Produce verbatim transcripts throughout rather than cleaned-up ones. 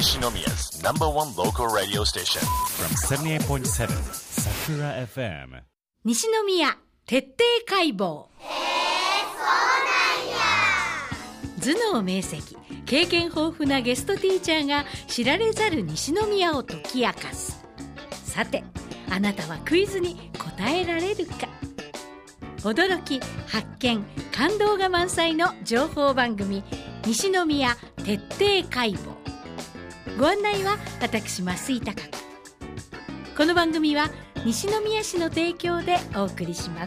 西宮's number one local radio station from seventy-eight point seven Sakura エフエム。 西宮徹底解剖。頭脳明晰、経験豊富なゲストティーチャーが知られざる西宮を解き明かす。さて、あなたはクイズに答えられるか。驚き、発見、感動が満載の情報番組、西宮徹底解剖。ご案内は私増井貴子。この番組は西宮市の提供でお送りします。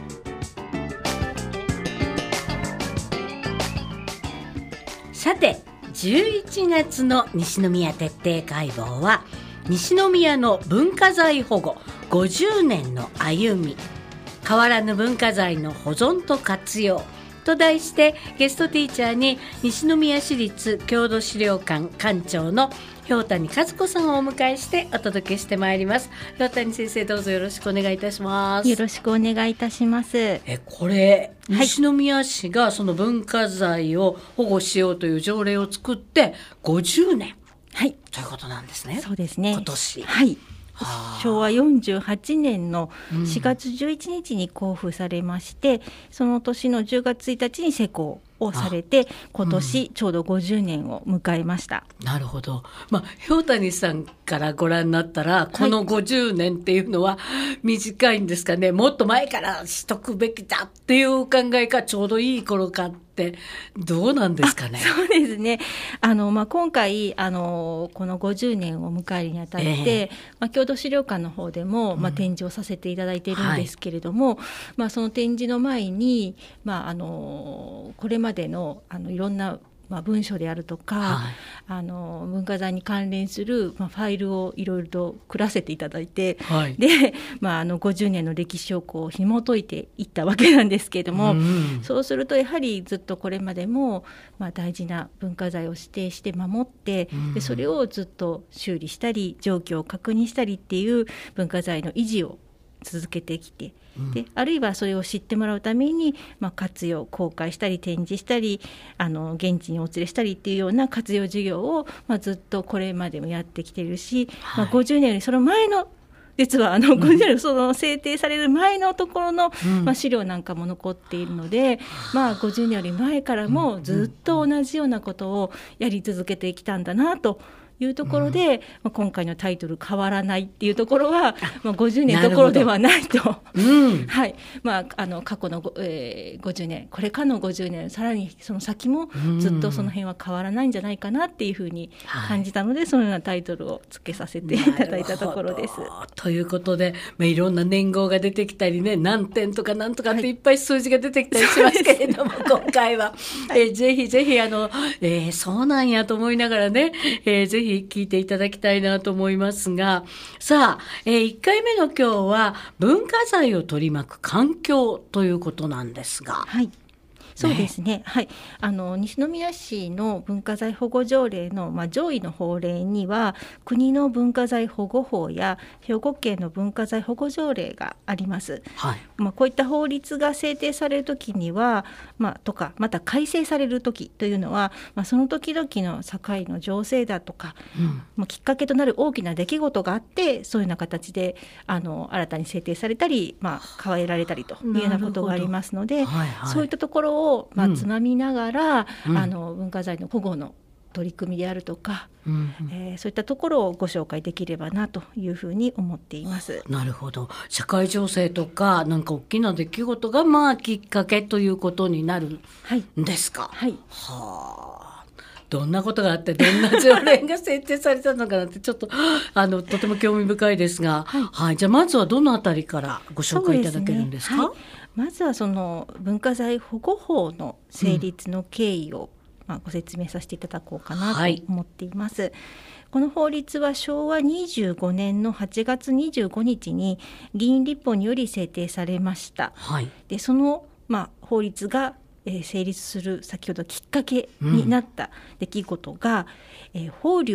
さて、じゅういちがつの西宮徹底解剖は、西宮の文化財保護ごじゅうねんの歩み、変わらぬ文化財の保存と活用と題して、ゲストティーチャーに西宮市立郷土資料館館長の瓢谷和子さんをお迎えしてお届けしてまいります。瓢谷先生、どうぞよろしくお願いいたします。 よろしくお願いいたします。 えこれ、はい、西宮市がその文化財を保護しようという条例を作ってごじゅうねん、はい、ということなんですね。 そうですね。 今年、 はい、しょうわよんじゅうはちねんのしがつじゅういちにちに公布されまして、うん、その年のじゅうがつついたちに施行をされて、今年ちょうどごじゅうねんを迎えました。 うん、なるほど。まあ、瓢谷さんからご覧になったら、このごじゅうねんっていうのは短いんですかね、はい、もっと前からしとくべきだっていう考えか、ちょうどいい頃かってどうなんですかね。 そうですね。あの、まあ、今回あのこのごじゅうねんを迎えるにあたって、えーまあ、郷土資料館の方でも、うんまあ、展示をさせていただいているんですけれども、はいまあ、その展示の前に、まあ、あのこれまでの、あのいろんなまあ、文書であるとか、はい、あの文化財に関連する、まあ、ファイルをいろいろと送らせていただいて、はい、で、まあ、あのごじゅうねんの歴史をこう紐解いていったわけなんですけれども、うん、そうするとやはりずっとこれまでも、まあ、大事な文化財を指定して守って、うん、でそれをずっと修理したり状況を確認したりっていう文化財の維持を続けてきて、であるいはそれを知ってもらうために、まあ、活用公開したり展示したり、あの現地にお連れしたりっていうような活用事業を、まあ、ずっとこれまでもやってきてるし、はいまあ、ごじゅうねんよりその前の実はあのごじゅうねんその制定される前のところの、うんまあ、資料なんかも残っているので、まあ、ごじゅうねんより前からもずっと同じようなことをやり続けてきたんだなというところで、うんまあ、今回のタイトル変わらないっていうところは、まあ、ごじゅうねんどころではないと、うんはいまあ、あの過去の、えー、ごじゅうねん、これからのごじゅうねん、さらにその先もずっとその辺は変わらないんじゃないかなっていうふうに感じたので、はい、そのようなタイトルをつけさせていただいたところです。 ということで、まあ、いろんな年号が出てきたりね、何点とか何とかっていっぱい数字が出てきたりしますけれども、はい、今回は、えー、ぜひぜひあの、えー、そうなんやと思いながらね、えー、ぜひ聞いていただきたいなと思いますが、さあ、えー、いっかいめの今日は文化財を取り巻く環境ということなんですが、 はいそうですね、はい、あの西宮市の文化財保護条例の、まあ、上位の法令には国の文化財保護法や兵庫県の文化財保護条例があります、はいまあ、こういった法律が制定されるときには、まあ、とかまた改正されるときというのは、まあ、その時々の社会の情勢だとか、うんまあ、きっかけとなる大きな出来事があって、そういうような形であの新たに制定されたり、まあ、変えられたりというようなことがありますので、はいはい、そういったところをまあ、つまみながら、うん、あの文化財の保護の取り組みであるとか、うんうんえー、そういったところをご紹介できればなというふうに思っています。 なるほど。社会情勢とかなんか大きな出来事がまあきっかけということになるんですか。はい、はいはあどんなことがあってどんな条例が制定されたのかなってちょっとあのとても興味深いですが、はいはい、じゃあまずはどのあたりからご紹介いただけるんですか。 まずはその文化財保護法の成立の経緯を、うんまあ、ご説明させていただこうかなと思っています、はい、この法律はしょうわにじゅうごねんのはちがつにじゅうごにちに議員立法により制定されました、はい、でその、まあ、法律がえー、成立する先ほどきっかけになった出来事が、うんえー、法隆寺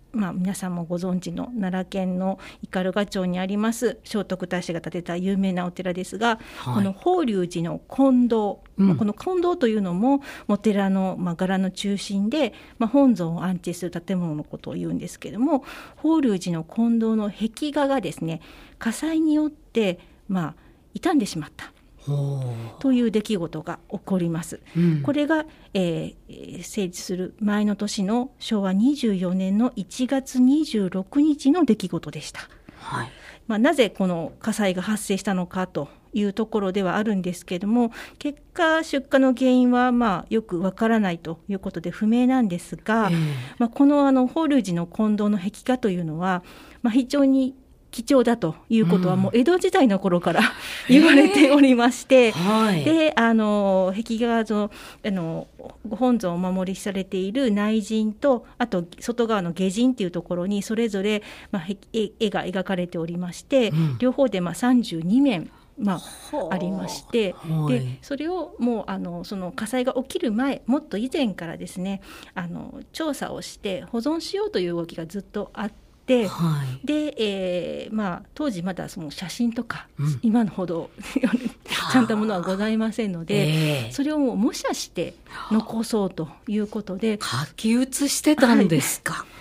まあ、皆さんもご存知の奈良県の斑鳩町にあります聖徳太子が建てた有名なお寺ですが、はい、この法隆寺の金堂、うん、この金堂というのもお寺の、まあ、伽羅の中心で、まあ、本尊を安置する建物のことを言うんですけれども、法隆寺の金堂の壁画がですね火災によって、まあ、傷んでしまったという出来事が起こります、うん、これが、えー、成立する前の年のしょうわにじゅうよねんのいちがつにじゅうろくにちの出来事でした、はい。まあ、なぜこの火災が発生したのかというところではあるんですけれども、結果出火の原因はまあよくわからないということで不明なんですが、えーまあ、このあの法隆寺の金堂の壁画というのは、まあ、非常に貴重だということはもう江戸時代の頃から言われておりまして、はい、であの壁画のあのご本尊をお守りされている内陣とあと外側の下陣というところにそれぞれ、まあ、絵, 絵が描かれておりまして、うん、両方でまあさんじゅうにめんまあ、ありまして、はい、でそれをもうあのその火災が起きる前もっと以前からですねあの調査をして保存しようという動きがずっとあってで、はいでえーまあ、当時まだその写真とか、うん、今のほどちゃんとものはございませんので、えー、それをもう模写して残そうということで書き写してたんですか、はい、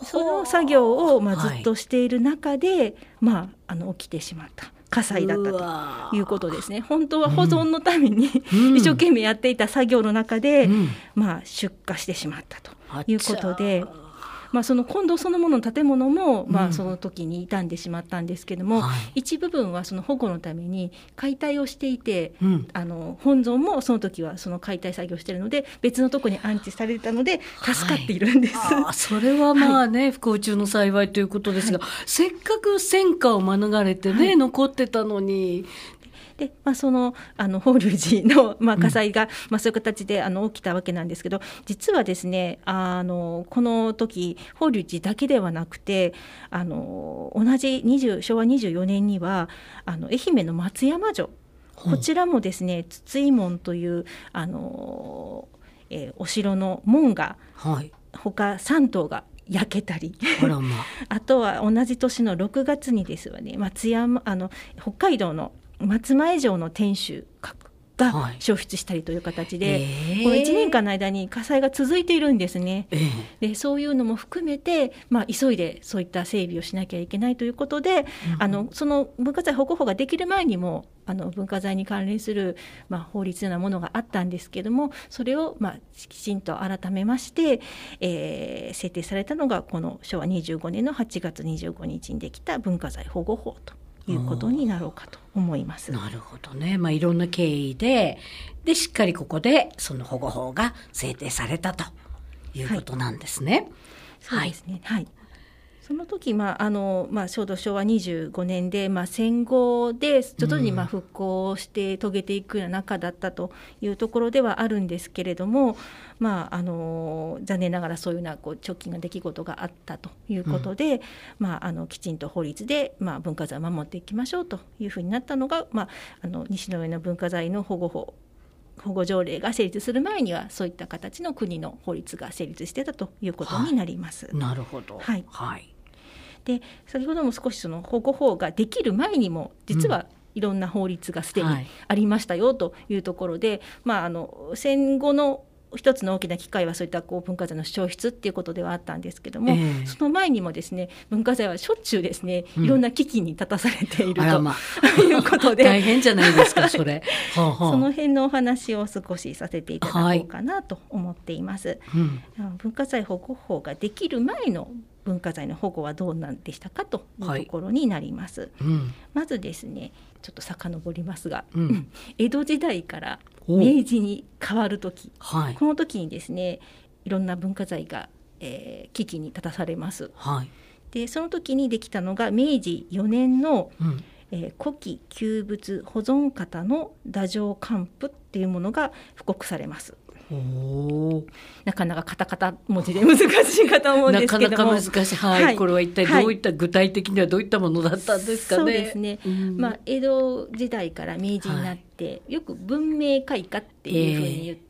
その作業を、まあ、ずっとしている中で、はいまあ、あの起きてしまった火災だったということですね。本当は保存のために、うん、一生懸命やっていた作業の中で、うんまあ、出火してしまったということで、まあ、その金堂そのものの建物も、まあ、その時に傷んでしまったんですけども、うんはい、一部分はその保護のために解体をしていて、うん、あの本尊もその時はその解体作業しているので別のところに安置されたので助かっているんです、 はい、あそれはまあね、はい、不幸中の幸いということですが、はい、せっかく戦火を免れてね、はい、残ってたのにでまあ、そのあの法隆寺の、まあ、火災が、うんまあ、そういう形であの起きたわけなんですけど、実はですねあのこの時法隆寺だけではなくてあの同じ20しょうわにじゅうよねんにはあの愛媛の松山城、うん、こちらもですね筒井門というあの、えー、お城の門が、はい、他さん棟が焼けたり あ, ら、まあ、あとは同じ年のろくがつにですわね松山あの北海道の松前城の天守閣が焼失したりという形で、はいえー、このいちねんかんの間に火災が続いているんですね、えー、でそういうのも含めて、まあ、急いでそういった整備をしなきゃいけないということで、うん、あのその文化財保護法ができる前にもあの文化財に関連する、まあ、法律のようなものがあったんですけども、それを、まあ、きちんと改めまして、えー、制定されたのがこのしょうわにじゅうごねんのはちがつにじゅうごにちにできた文化財保護法ということになろうかと思います。 なるほどね、まあ、いろんな経緯ででしっかりここでその保護法が制定されたということなんですね。 はい、そうですね、はい、その時、まああのまあ、ちょうどしょうわにじゅうごねんで、まあ、戦後で徐々にまあ復興して遂げていくような中だったというところではあるんですけれども、まあ、あの残念ながらそういうようなこう直近の出来事があったということで、うんまあ、あのきちんと法律で、まあ、文化財を守っていきましょうというふうになったのが、まあ、あの西の上の文化財の保護法保護条例が成立する前にはそういった形の国の法律が成立してたということになります。 はい、なるほど、 はいはい、 で先ほども少しその保護法ができる前にも実はいろんな法律がすでにありましたよというところで、はいまあ、あの戦後の一つの大きな機会はそういったこう文化財の消失っていうことではあったんですけども、えー、その前にもですね文化財はしょっちゅうですね、うん、いろんな危機に立たされていると、まあ、いうことで大変じゃないですかそれはあ、はあ、 その辺のお話を少しさせていただこうかなと思っています、はいうん、文化財保護法ができる前の文化財の保護はどうなんでしたかというところになります、はいうん、まずですねちょっと遡りますが、うん、江戸時代から明治に変わるとき、はい、この時にですねいろんな文化財が、えー、危機に立たされます、はい、でその時にできたのが明治よねんの、うんえー、古稀旧物保存方の太政還付っていうものが布告されます。おなかなかカタカタ文字で難しいかと思うんですけどもなかなか難しい、はいはい、これは一体どういった、はい、具体的にはどういったものだったんですかね。 そうですね、うんまあ、江戸時代から明治になって、はい、よく文明開化っていうふうに言って、えー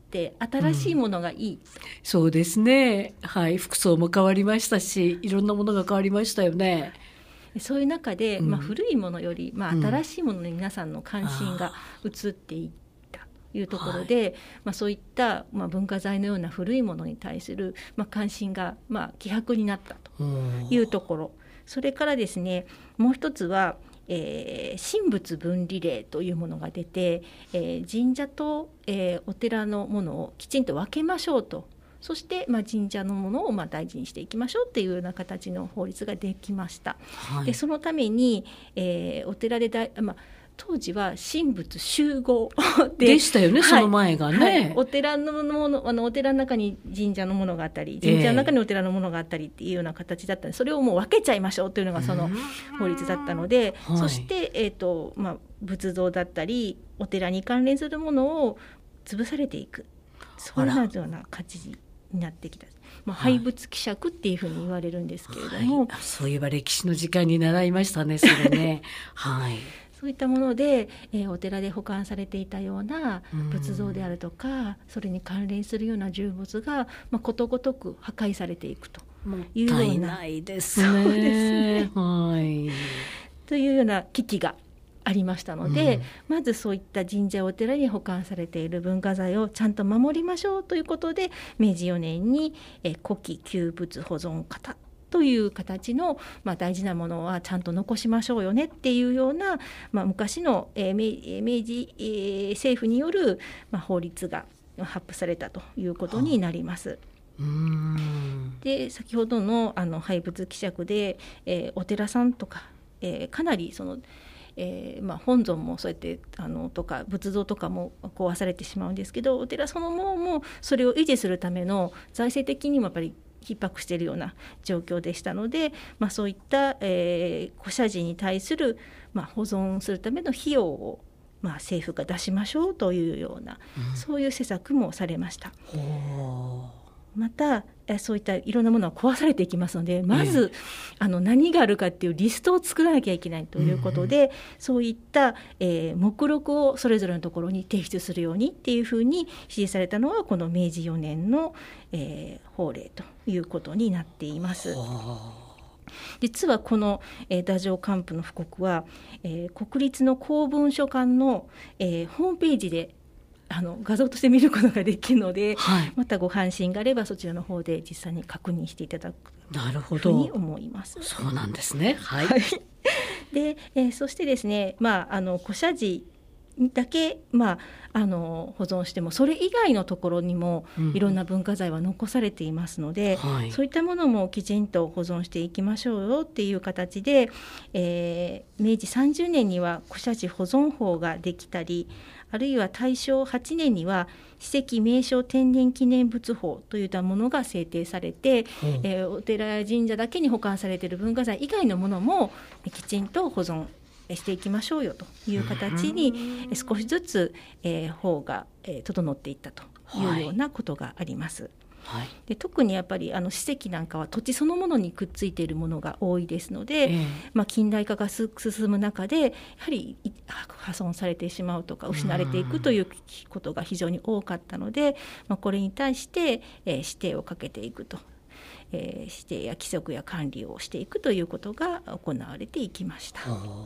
って新しいものがいい、うん、 そうですね、はい、服装も変わりましたし、いろんなものが変わりましたよね。 そういう中で、 うんまあ、古いものより、まあ、新しいものに皆さんの関心が移っていったというところで、はい、まあ、そういった、まあ、文化財のような古いものに対する、まあ、関心が、まあ、希薄になったというところ、それからですね、もう一つは、えー、神仏分離令というものが出て、えー、神社と、えー、お寺のものをきちんと分けましょうと、そして、まあ、神社のものをまあ大事にしていきましょうっていうような形の法律ができました、はい、でそのために、えー、お寺でだ、まあ、当時は神仏集合 で, でしたよね、はい、その前がね、はい、 お寺のもの、あのお寺の中に神社のものがあったり、神社の中にお寺のものがあったりっていうような形だったので、それをもう分けちゃいましょうというのがその法律だったので、はい、そして、えーとまあ、仏像だったりお寺に関連するものを潰されていく、そういうような形になってきた、まあ、廃仏毀釈っていうふうに言われるんですけれども、 はい、そういえば歴史の時間に習いましたね、それねはい、 そういったもので、えー、お寺で保管されていたような仏像であるとか、それに関連するような重物が、まあ、ことごとく破壊されていくというような、もったいないですね、そうですね、はい、 というような危機がありましたので、うん、まずそういった神社お寺に保管されている文化財をちゃんと守りましょうということで、明治よねんに、えー、古稀旧仏保存方という形の、まあ、大事なものはちゃんと残しましょうよねっていうような、まあ、昔の、えー、明治、えー、政府による、まあ、法律が発布されたということになります。 うーんで先ほどの、あの廃仏毀釈で、えー、お寺さんとか、えー、かなりそのえーまあ、本尊もそうやってあのとか仏像とかも壊されてしまうんですけど、お寺そのものもそれを維持するための財政的にもやっぱり逼迫しているような状況でしたので、まあ、そういった、えー、古社寺に対する、まあ、保存するための費用を、まあ、政府が出しましょうというような、うん、そういう施策もされました。またそういったいろんなものは壊されていきますので、まず、ええ、あの何があるかっていうリストを作らなきゃいけないということで、うん、そういった、えー、目録をそれぞれのところに提出するようにっていうふうに指示されたのはこの明治よねんの、えー、法令ということになっています。実はこの、えー、太政官府の布告は、えー、国立の公文書館の、えー、ホームページであの画像として見ることができるので、はい、またご関心があればそちらの方で実際に確認していただくというふうに思います。 そうなんですね、はいでえー、そしてですね、まあ、あの古社寺だけ、まあ、あの保存してもそれ以外のところにもいろんな文化財は残されていますので、うんはい、そういったものもきちんと保存していきましょうよっていう形で、えー、明治さんじゅうねんには古社寺保存法ができたり、あるいは大正はちねんには史跡名勝天然記念物法といったものが制定されて、うんえー、お寺や神社だけに保管されている文化財以外のものもきちんと保存していきましょうよという形に少しずつ、えー、法が、えー、整っていったというようなことがあります。はいはい、で特にやっぱりあの史跡なんかは土地そのものにくっついているものが多いですので、えーまあ、近代化が進む中でやはり破損されてしまうとか失われていくということが非常に多かったので、まあ、これに対して、えー、指定をかけていくと、えー、指定や規則や管理をしていくということが行われていきました。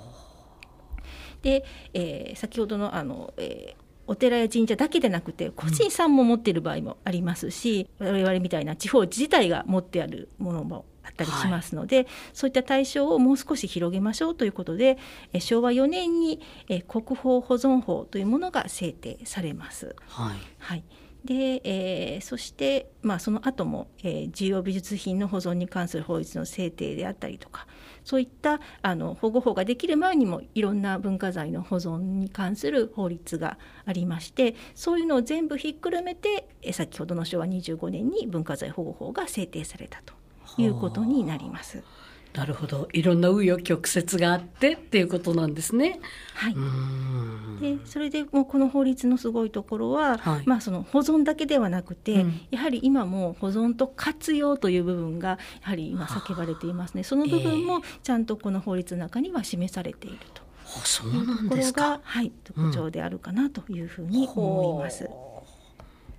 で、えー、先ほどのあの、えーお寺や神社だけでなくて個人さんも持っている場合もありますし、うん、我々みたいな地方自治体が持ってあるものもあったりしますので、はい、そういった対象をもう少し広げましょうということで、えしょうわよねんにえ国宝保存法というものが制定されます。 はいはいでえー、そして、まあ、その後も、えー、重要美術品の保存に関する法律の制定であったりとか、そういったあの保護法ができる前にもいろんな文化財の保存に関する法律がありまして、そういうのを全部ひっくるめて、えー、先ほどのしょうわにじゅうごねんに文化財保護法が制定されたということになります。 なるほど、いろんな紆余曲折があってっていうことなんですね。 はい、うーんでそれでもうこの法律のすごいところは、はいまあ、その保存だけではなくて、うん、やはり今も保存と活用という部分がやはり今叫ばれていますね。その部分もちゃんとこの法律の中には示されているというところが、はい、特徴であるかなというふうに思います。 うん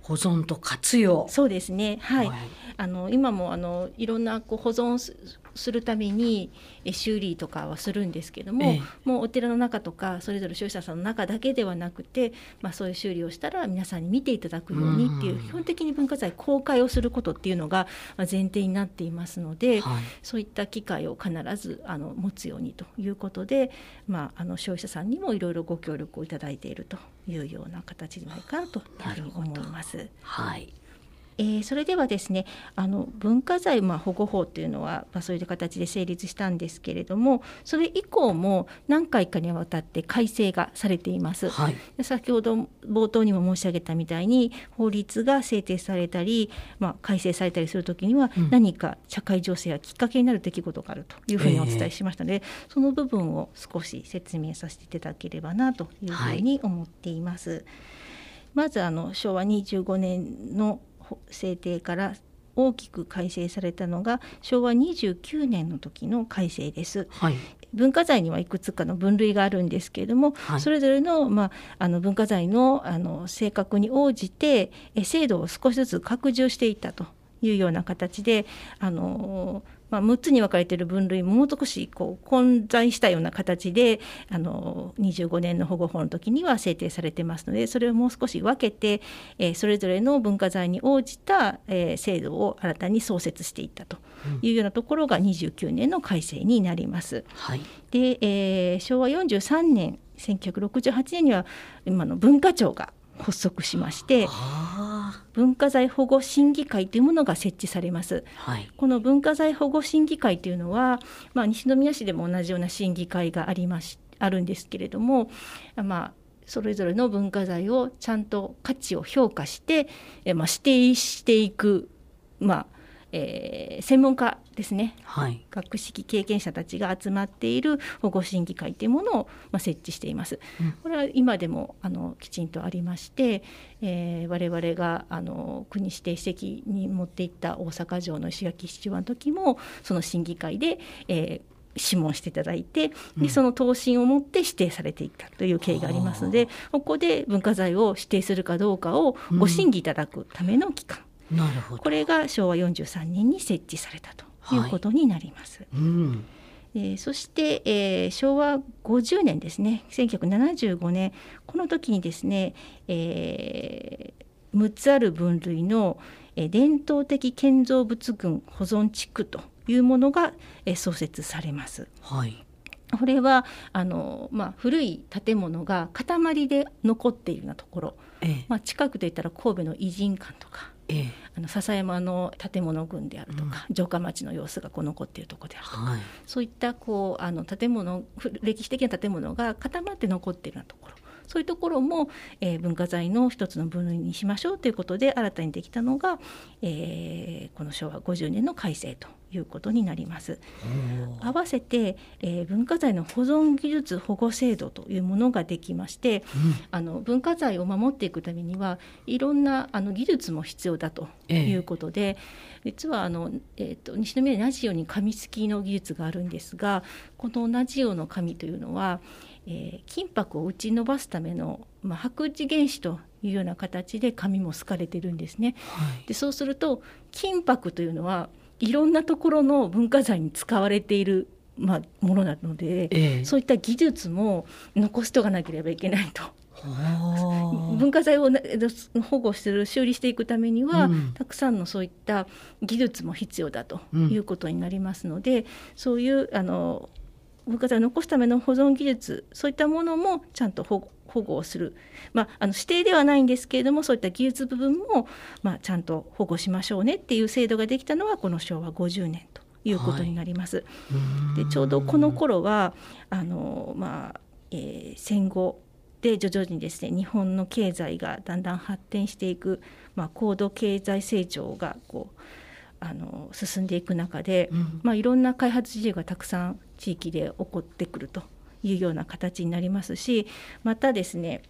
保存と活用。 そうですね、はい、 はい、 あの今もあのいろんなこう保存すするためにえ修理とかはするんですけども、 ええ、 もうお寺の中とかそれぞれ所有者さんの中だけではなくて、まあ、そういう修理をしたら皆さんに見ていただくようにっていう、 うん、 基本的に文化財公開をすることっていうのがまあ前提になっていますので、 はい、 そういった機会を必ずあの持つようにということで、まあ、あの消費者さんにもいろいろご協力をいただいているというような形じゃないかなというふうに思います。 はい、 えー、それではですね、あの文化財まあ保護法というのは、まあ、そういう形で成立したんですけれども、それ以降も何回かにわたって改正がされています、はい、先ほど冒頭にも申し上げたみたいに法律が制定されたり、まあ、改正されたりするときには何か社会情勢やきっかけになる出来事があるというふうにお伝えしましたので、えー、その部分を少し説明させていただければなというふうに思っています、はい、まずあのしょうわにじゅうごねんの制定から大きく改正されたのがしょうわにじゅうきゅうねんの時の改正です、はい、文化財にはいくつかの分類があるんですけれども、はい、それぞれの、まあ、あの文化財 の, あの性格に応じてえ制度を少しずつ拡充していったというような形で、あのまあ、むっつに分かれている分類ももう少しこう混在したような形であのにじゅうごねんの保護法の時には制定されてますので、それをもう少し分けて、えー、それぞれの文化財に応じた、えー、制度を新たに創設していったというようなところがにじゅうきゅうねんの改正になります、はい、で、えー、しょうわよんじゅうさんねんせんきゅうひゃくろくじゅうはちねんには今の文化庁が発足しまして、文化財保護審議会というものが設置されます、はい、この文化財保護審議会というのは、まあ、西宮市でも同じような審議会がありましあるんですけれども、まあ、それぞれの文化財をちゃんと価値を評価して、えまあ、指定していく、まあえー、専門家ですね、はい、学識経験者たちが集まっている保護審議会というものを、まあ、設置しています、うん、これは今でもあのきちんとありまして、えー、我々があの国指定史跡に持っていった大阪城の石垣七番の時もその審議会で、えー諮問していただいて、でその答申をもって指定されていったという経緯がありますので、ここで文化財を指定するかどうかをご審議いただくための機関、うん、なるほど、これがしょうわよんじゅうさんねんに設置されたということになります、はい、うん、えー、そして、えー、しょうわごじゅうねんですね、せんきゅうひゃくななじゅうごねん、この時にですね、えー、むっつある分類の、えー、伝統的建造物群保存地区というものが、えー、創設されます、はい、これはあの、まあ、古い建物が塊で残っているようなところ、ええ、まあ、近くで言ったら神戸の異人館とか、ええ、あの笹山の建物群であるとか、うん、城下町の様子がこう残っているところであるとか、はい、そういったこうあの建物、歴史的な建物が固まって残っているようなところ、そういうところも、えー、文化財の一つの分類にしましょうということで新たにできたのが、えー、このしょうわごじゅうねんの改正ということになります。合わせて、えー、文化財の保存技術保護制度というものができまして、うん、あの文化財を守っていくためにはいろんなあの技術も必要だということで、えー、実はあの、えー、と西宮に同じように紙すきの技術があるんですが、この同じような紙というのは、えー、金箔を打ち伸ばすための、まあ、白磁原子というような形で紙もすかれてるんですね、はい、でそうすると金箔というのはいろんなところの文化財に使われている、まあ、ものなので、えー、そういった技術も残しておかなければいけないと。文化財を保護する修理していくためには、うん、たくさんのそういった技術も必要だということになりますので、うん、そういうあの文化財を残すための保存技術、そういったものもちゃんと保護保護をする、まあ、あの指定ではないんですけれども、そういった技術部分も、まあ、ちゃんと保護しましょうねっていう制度ができたのはこのしょうわごじゅうねんということになります、はい、でちょうどこの頃はあの、まあえー、戦後で徐々にですね、日本の経済がだんだん発展していく、まあ、高度経済成長がこうあの進んでいく中で、うんまあ、いろんな開発事業がたくさん地域で起こってくるというような形になりますし、またですね、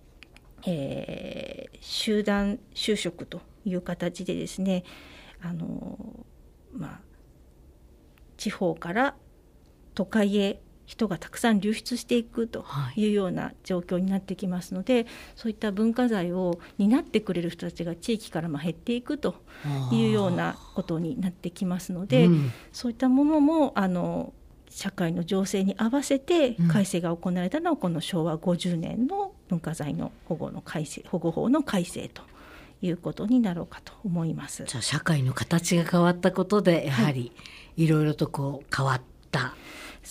えー、集団就職という形でですね、あの、まあ、地方から都会へ人がたくさん流出していくというような状況になってきますので、はい、そういった文化財を担ってくれる人たちが地域からまあ減っていくというようなことになってきますので、うん、そういったものもあの社会の情勢に合わせて改正が行われたのは、このしょうわごじゅうねんの文化財の保護の改正、保護法の改正ということになろうかと思います。 じゃあ社会の形が変わったことでやはりいろいろとこう変わった、はい、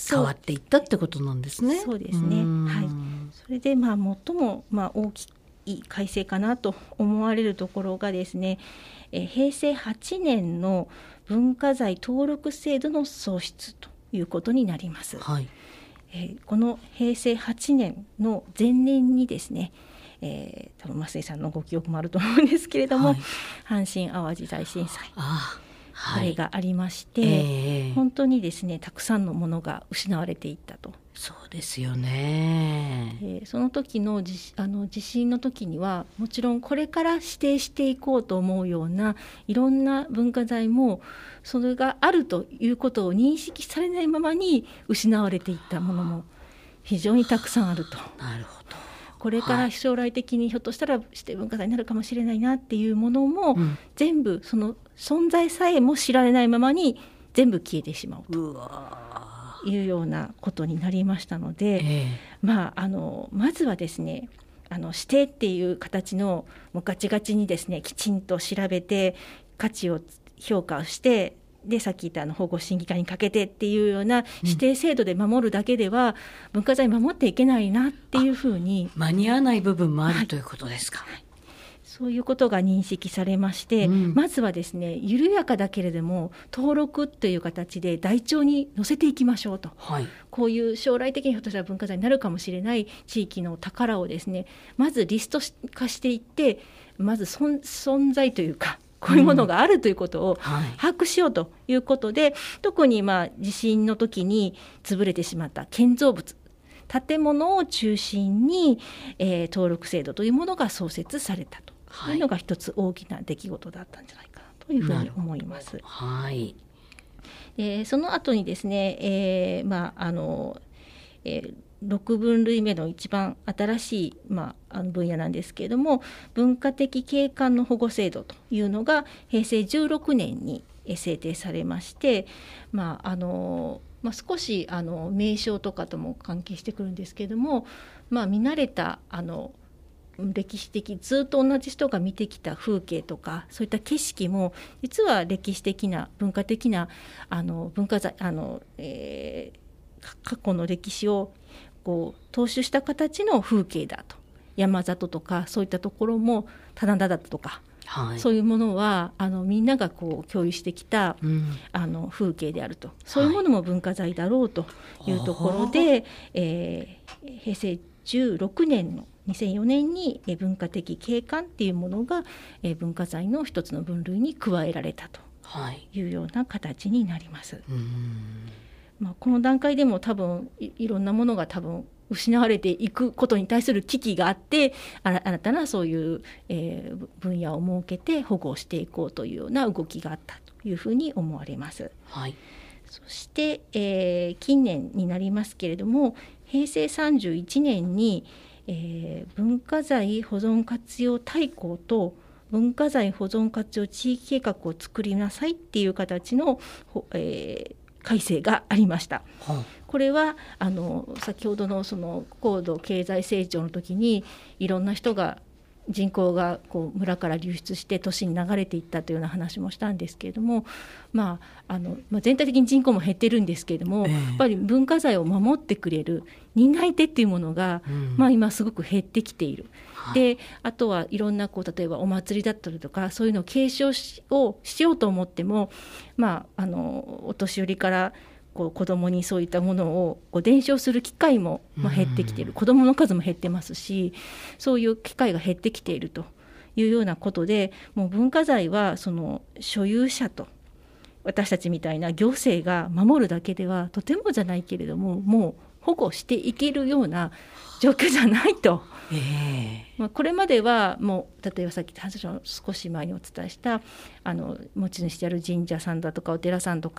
変わっていったってことなんですね。 そうですね、はい、それでまあ最もまあ大きい改正かなと思われるところがですね、えへいせいはちねんの文化財登録制度の創出ということになります、はい、えー、このへいせいはちねんの前年にですね、えー、多分増井さんのご記憶もあると思うんですけれども、はい、阪神・淡路大震災、あこれがありまして、はい、えー、本当にですねたくさんのものが失われていったと。 そうですよね、 えー、その時の地、あの地震の時にはもちろんこれから指定していこうと思うようないろんな文化財もそれがあるということを認識されないままに失われていったものも非常にたくさんあると。 なるほど。 これから将来的にひょっとしたら指定文化財になるかもしれないなっていうものも、うん、全部その存在さえも知られないままに全部消えてしまうというようなことになりましたので、えーまあ、あのまずはですねあの指定っていう形のもうガチガチにですねきちんと調べて価値を評価をしてでさっき言ったあの保護審議会にかけてっていうような指定制度で守るだけでは、うん、文化財守っていけないなっていうふうに間に合わない部分もある、はい、ということですか。 そういうことが認識されまして、うん、まずはですね緩やかだけれども登録という形で台帳に載せていきましょうと、はい、こういう将来的にひょっとしたら文化財になるかもしれない地域の宝をですねまずリスト化していってまず 存, 存在というかこういうものがあるということを把握しようということで、うんはい、特にまあ地震の時に潰れてしまった建造物建物を中心に、えー、登録制度というものが創設されたというのが一つ大きな出来事だったんじゃないかなというふうに思います。 はいでその後にですね、えーまああのえーろくぶんるいめの一番新しい、まあ、あの分野なんですけれども文化的景観の保護制度というのがへいせいじゅうろくねんに制定されまして、まああのまあ、少しあの名称とかとも関係してくるんですけれども、まあ、見慣れたあの歴史的ずっと同じ人が見てきた風景とかそういった景色も実は歴史的な文化的なあの文化財あの、えー、過去の歴史をこう踏襲した形の風景だと山里とかそういったところも棚田だとか、はい、そういうものはあのみんながこう共有してきた、うん、あの風景であるとそういうものも文化財だろうというところで、はいえー、へいせいじゅうろくねんのにせんよねんに文化的景観っていうものが文化財の一つの分類に加えられたというような形になります、はいうんまあ、この段階でも多分 い, いろんなものが多分失われていくことに対する危機があって新たなそういう、えー、分野を設けて保護していこうというような動きがあったというふうに思われます、はい、そして、えー、近年になりますけれどもへいせいさんじゅういちねんに、えー、文化財保存活用大綱と文化財保存活用地域計画を作りなさいっていう形の、えー改正がありました、はあ、これはあの先ほどのその高度経済成長の時にいろんな人が人口がこう村から流出して都市に流れていったというような話もしたんですけれども、まああのまあ、全体的に人口も減ってるんですけれども、えー、やっぱり文化財を守ってくれる担い手っていうものが、うんまあ、今すごく減ってきている、はい、であとはいろんなこう例えばお祭りだったりとかそういうのを継承しをしようと思っても、まあ、あのお年寄りからこう子どもにそういったものをこう伝承する機会もまあ減ってきている、子どもの数も減ってますしそういう機会が減ってきているというようなことでもう文化財はその所有者と私たちみたいな行政が守るだけではとてもじゃないけれどももう保護していけるような状況じゃないと、えーまあ、これまではもう例えばさっき少し前にお伝えしたあの持ち主である神社さんだとかお寺さんとか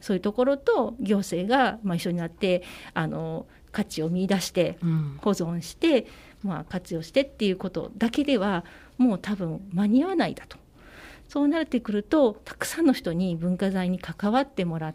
そういうところと行政がまあ一緒になってあの価値を見出して保存して、うん、まあ、活用してっていうことだけではもう多分間に合わないだと。そうなってくるとたくさんの人に文化財に関わってもらって、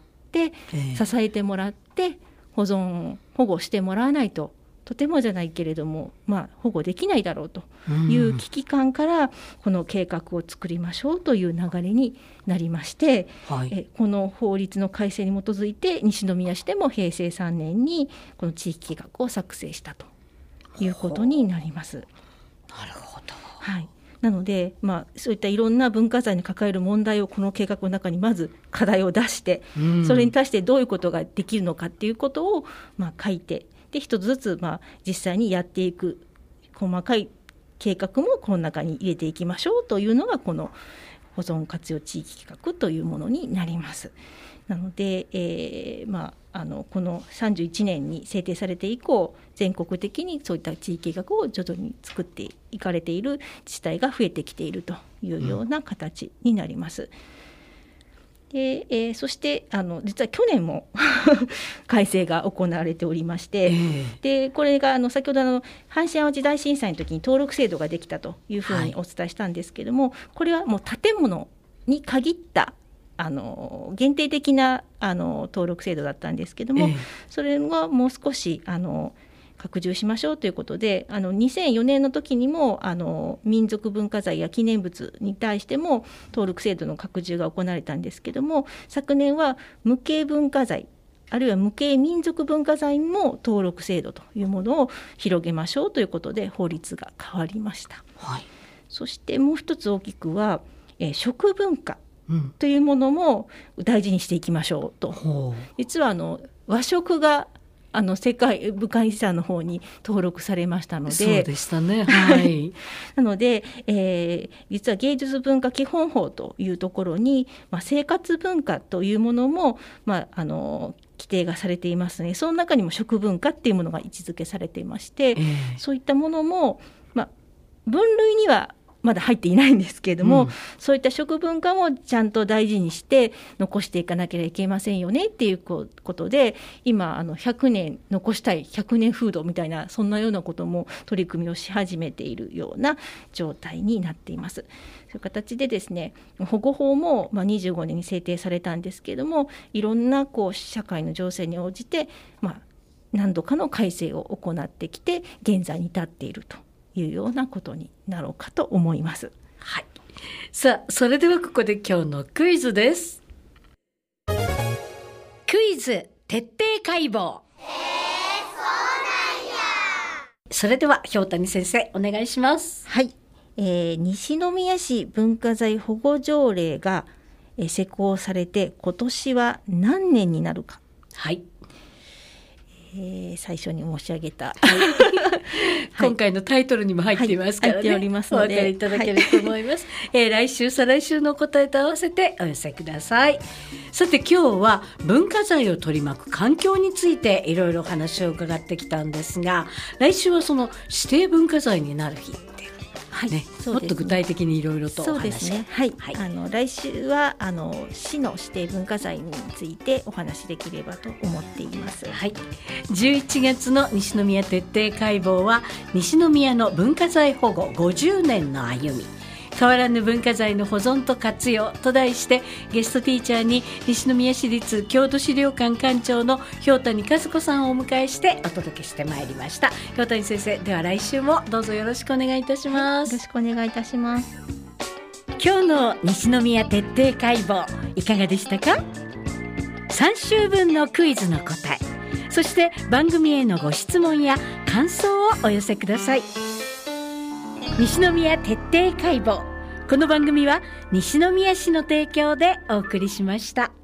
えー、支えてもらって保存保護してもらわないととてもじゃないけれども、まあ、保護できないだろうという危機感からこの計画を作りましょうという流れになりまして、はい、えこの法律の改正に基づいて西宮市でもへいせいさんねんにこの地域計画を作成したということになります。 なるほど、 はい、なので、まあ、そういったいろんな文化財に抱える問題をこの計画の中にまず課題を出して、うん、それに対してどういうことができるのかっていうことを、まあ、書いてで一つずつ、まあ、実際にやっていく細かい計画もこの中に入れていきましょうというのがこの保存活用地域計画というものになります。なので、えーまあ、あのこのさんじゅういちねんに制定されて以降全国的にそういった地域計画を徐々に作っていかれている自治体が増えてきているというような形になります。うんでえー、そしてあの実は去年も改正が行われておりまして、えー、でこれがあの先ほどの阪神・淡路大震災の時に登録制度ができたというふうにお伝えしたんですけれども、はい、これはもう建物に限ったあの限定的なあの登録制度だったんですけども、えー、それがもう少しあの拡充しましょうということであのにせんよねんの時にもあの民族文化財や記念物に対しても登録制度の拡充が行われたんですけども、昨年は無形文化財あるいは無形民族文化財も登録制度というものを広げましょうということで法律が変わりました、はい、そしてもう一つ大きくは、えー、食文化というものも大事にしていきましょうと、うん、実はあの和食があの世界文化遺産の方に登録されましたので、 そうでしたね、はい、 なので、えー、実は芸術文化基本法というところに、まあ、生活文化というものも、まあ、あの規定がされていますね。その中にも食文化っていうものが位置づけされていまして、えー、そういったものも、まあ、分類にはまだ入っていないんですけれども、うん、そういった食文化もちゃんと大事にして残していかなければいけませんよねっていうことで、今あのひゃくねん残したいひゃくねんフードみたいなそんなようなことも取り組みをし始めているような状態になっています。そういう形でですね、保護法もまあにじゅうごねんに制定されたんですけれども、いろんなこう社会の情勢に応じて、まあ、何度かの改正を行ってきて現在に至っているというようなことになろうかと思います。 はい。さあ、それではここで今日のクイズです。 クイズ徹底解剖。へー、そうなんや。 それでは瓢谷先生お願いします。 はい、えー、西宮市文化財保護条例が、えー、施行されて今年は何年になるか。 はい。 えー、最初に申し上げた、はい、 今回のタイトルにも入っていますからね、はい、 入っておりますのでお分かりいただけると思います、はい。えー、来週再来週の答えと合わせてお寄せください。さて今日は文化財を取り巻く環境についていろいろ話を伺ってきたんですが、来週はその指定文化財になる日ってはいね、もっと具体的にいろいろとお話。 そうですね、はいはい、あの来週はあの市の指定文化財についてお話しできればと思っています、 はい、じゅういちがつの西宮徹底解剖は西宮の文化財保護ごじゅうねんの歩み、変わらぬ文化財の保存と活用と題して、ゲストティーチャーに西宮市立郷土資料館館長の瓢谷和子さんをお迎えしてお届けしてまいりました。瓢谷先生、では来週もどうぞよろしくお願いいたします。 よろしくお願いいたします。 今日の西宮徹底解剖いかがでしたか？さん週分のクイズの答え、そして番組へのご質問や感想をお寄せください。西宮徹底解剖、この番組は西宮市の提供でお送りしました。